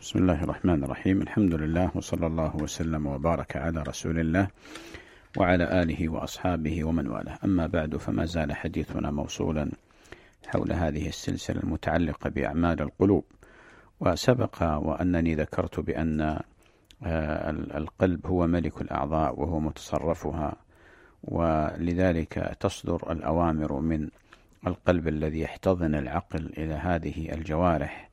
بسم الله الرحمن الرحيم. الحمد لله وصلى الله وسلم وبارك على رسول الله وعلى آله وأصحابه ومن والاه. أما بعد، فما زال حديثنا موصولا حول هذه السلسلة المتعلقة بأعمال القلوب. وسبق وأنني ذكرت بأن القلب هو ملك الأعضاء وهو متصرفها، ولذلك تصدر الأوامر من القلب الذي يحتضن العقل إلى هذه الجوارح.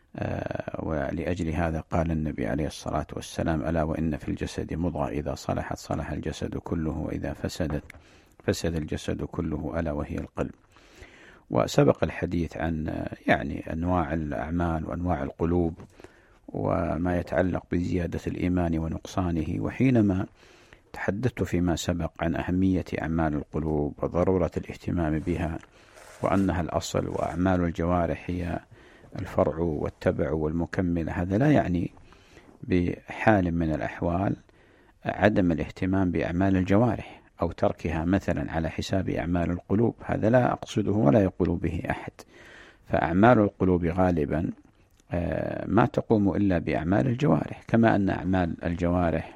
ولأجل هذا قال النبي عليه الصلاة والسلام: ألا وإن في الجسد مضغة إذا صلحت صلح الجسد كله وإذا فسدت فسد الجسد كله ألا وهي القلب. وسبق الحديث عن أنواع الأعمال وأنواع القلوب وما يتعلق بزيادة الإيمان ونقصانه. وحينما تحدثت فيما سبق عن أهمية أعمال القلوب وضرورة الاهتمام بها وأنها الأصل وأعمال الجوارح هي الفرع والتبع والمكمل، هذا لا يعني بحال من الأحوال عدم الاهتمام بأعمال الجوارح أو تركها مثلا على حساب أعمال القلوب، هذا لا أقصده ولا يقول به أحد. فأعمال القلوب غالبا ما تقوم إلا بأعمال الجوارح، كما أن أعمال الجوارح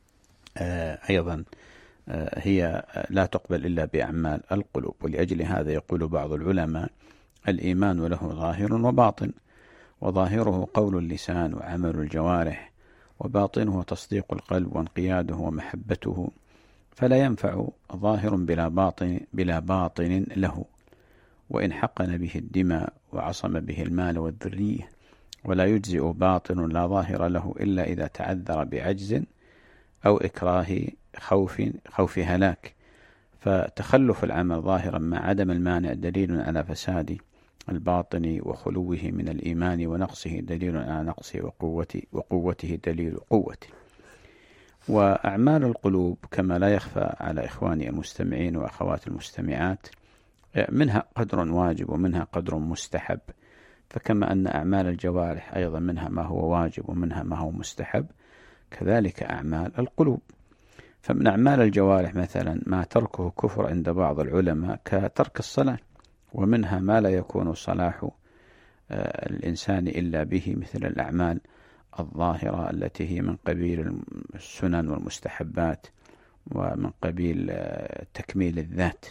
أيضا هي لا تقبل إلا بأعمال القلوب. ولأجل هذا يقول بعض العلماء: الإيمان له ظاهر وباطن، وظاهره قول اللسان وعمل الجوارح، وباطنه تصديق القلب وانقياده ومحبته، فلا ينفع ظاهر بلا باطن له، وإن حقن به الدماء وعصم به المال والذرية، ولا يجزئ باطن لا ظاهر له إلا إذا تعذر بعجز أو إكراه خوف هلاك. فتخلف العمل ظاهرا مع عدم المانع دليل على فساد الباطن وخلوه من الإيمان، ونقصه دليل على نقصه وقوته دليل قوته. وأعمال القلوب كما لا يخفى على إخواني المستمعين وأخوات المستمعات منها قدر واجب ومنها قدر مستحب، فكما أن أعمال الجوارح أيضا منها ما هو واجب ومنها ما هو مستحب، كذلك أعمال القلوب. فمن أعمال الجوارح مثلا ما تركه كفر عند بعض العلماء كترك الصلاة، ومنها ما لا يكون صلاح الإنسان إلا به، مثل الأعمال الظاهرة التي هي من قبيل السنن والمستحبات ومن قبيل تكميل الذات.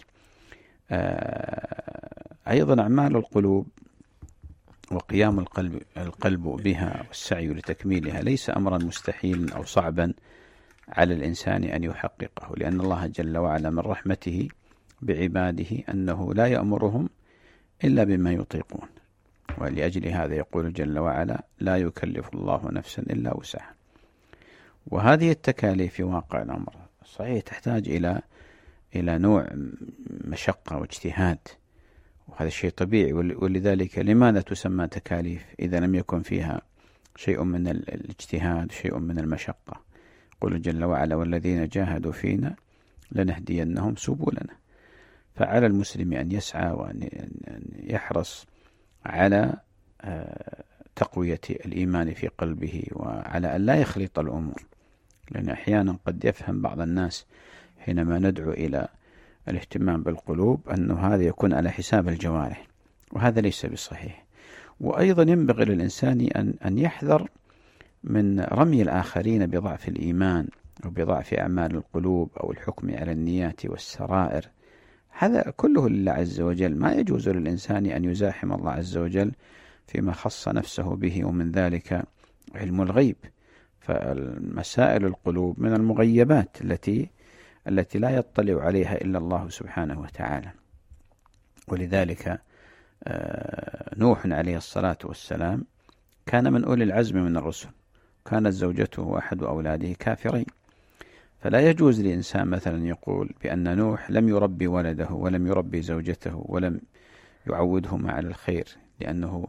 أيضا أعمال القلوب وقيام القلب بها والسعي لتكميلها ليس أمرا مستحيلا أو صعبا على الإنسان أن يحققه، لأن الله جل وعلا من رحمته بعباده أنه لا يأمرهم إلا بما يطيقون. ولأجل هذا يقول جل وعلا: لا يكلف الله نفسا إلا وسعها. وهذه التكاليف في واقع الأمر صحيح تحتاج إلى نوع مشقة واجتهاد، وهذا الشيء طبيعي. ولذلك لماذا تسمى تكاليف إذا لم يكن فيها شيء من الاجتهاد شيء من المشقة؟ يقول جل وعلا: والذين جاهدوا فينا لنهدينهم سبلنا. فعلى المسلم أن يسعى وأن يحرص على تقوية الإيمان في قلبه، وعلى أن لا يخلط الأمور، لأن أحيانا قد يفهم بعض الناس حينما ندعو إلى الاهتمام بالقلوب أنه هذا يكون على حساب الجوارح، وهذا ليس بصحيح. وأيضا ينبغي للإنسان أن يحذر من رمي الآخرين بضعف الإيمان أو بضعف أعمال القلوب أو الحكم على النيات والسرائر، هذا كله لله عز وجل. ما يجوز للإنسان أن يزاحم الله عز وجل فيما خص نفسه به، ومن ذلك علم الغيب. فالمسائل القلوب من المغيبات التي لا يطلع عليها إلا الله سبحانه وتعالى. ولذلك نوح عليه الصلاة والسلام كان من أولي العزم من الرسل، كانت زوجته وأحد أولاده كافرين، فلا يجوز لإنسان مثلا يقول بأن نوح لم يربي ولده ولم يربي زوجته ولم يعودهما على الخير لأنهم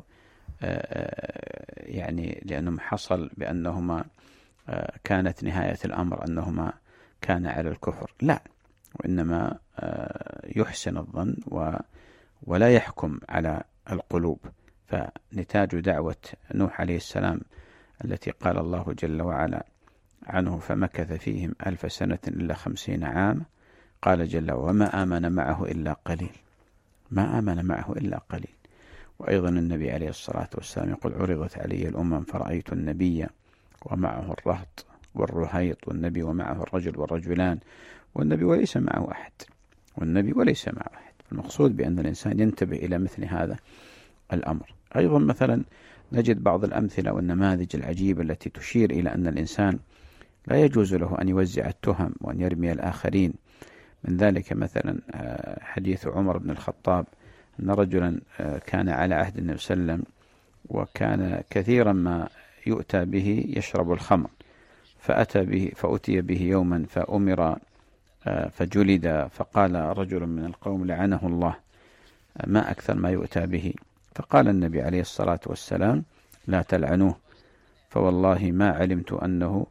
حصل بأنهما كانت نهاية الأمر أنهما كان على الكفر. لا، وإنما يحسن الظن ولا يحكم على القلوب. فنتاج دعوة نوح عليه السلام التي قال الله جل وعلا عنه: فمكث فيهم 1000 سنة إلا 50 عام، قال جل: وما آمن معه إلا قليل. ما آمن معه إلا قليل. وأيضا النبي عليه الصلاة والسلام يقول عرضت علي الأمم فرأيت النبي ومعه الرهط والرهيط، والنبي ومعه الرجل والرجلان، والنبي وليس معه أحد، والنبي وليس معه أحد. المقصود بأن الإنسان ينتبه إلى مثل هذا الأمر. أيضا مثلا نجد بعض الأمثلة والنماذج العجيبة التي تشير إلى أن الإنسان لا يجوز له أن يوزع التهم وأن يرمي الآخرين. من ذلك مثلا حديث عمر بن الخطاب أن رجلا كان على عهد النبي صلى الله عليه وسلم، وكان كثيرا ما يؤتى به يشرب الخمر، فأتي به يوما فأمر فجلد، فقال رجل من القوم لعنه الله ما أكثر ما يؤتى به، فقال النبي عليه الصلاة والسلام لا تلعنوه فوالله ما علمت أنه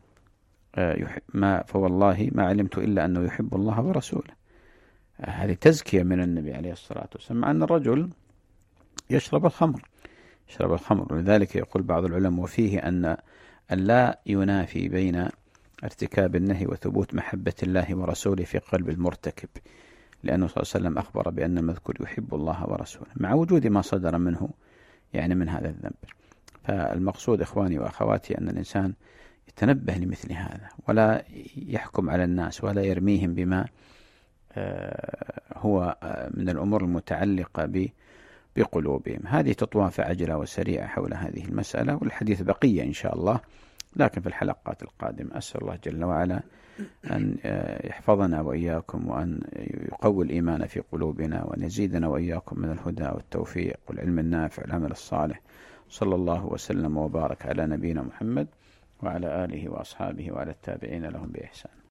فوالله ما علمت إلا أنه يحب الله ورسوله. هذه تزكية من النبي عليه الصلاة والسلام، مع أن الرجل يشرب الخمر. ولذلك يقول بعض العلماء وفيه أن لا ينافي بين ارتكاب النهي وثبوت محبة الله ورسوله في قلب المرتكب، لأنه صلى الله عليه وسلم أخبر بأن المذكور يحب الله ورسوله مع وجود ما صدر منه يعني من هذا الذنب. فالمقصود إخواني وأخواتي أن الإنسان يتنبه لمثل هذا، ولا يحكم على الناس ولا يرميهم بما هو من الأمور المتعلقة بقلوبهم. هذه تطوى عجلة وسريعة حول هذه المسألة، والحديث بقية إن شاء الله، لكن في الحلقات القادمة. أسأل الله جل وعلا أن يحفظنا وإياكم، وأن يقوي الإيمان في قلوبنا، وأن يزيدنا وإياكم من الهدى والتوفيق والعلم النافع والعمل الصالح. صلى الله وسلم وبارك على نبينا محمد وعلى آله وأصحابه وعلى التابعين لهم بإحسان.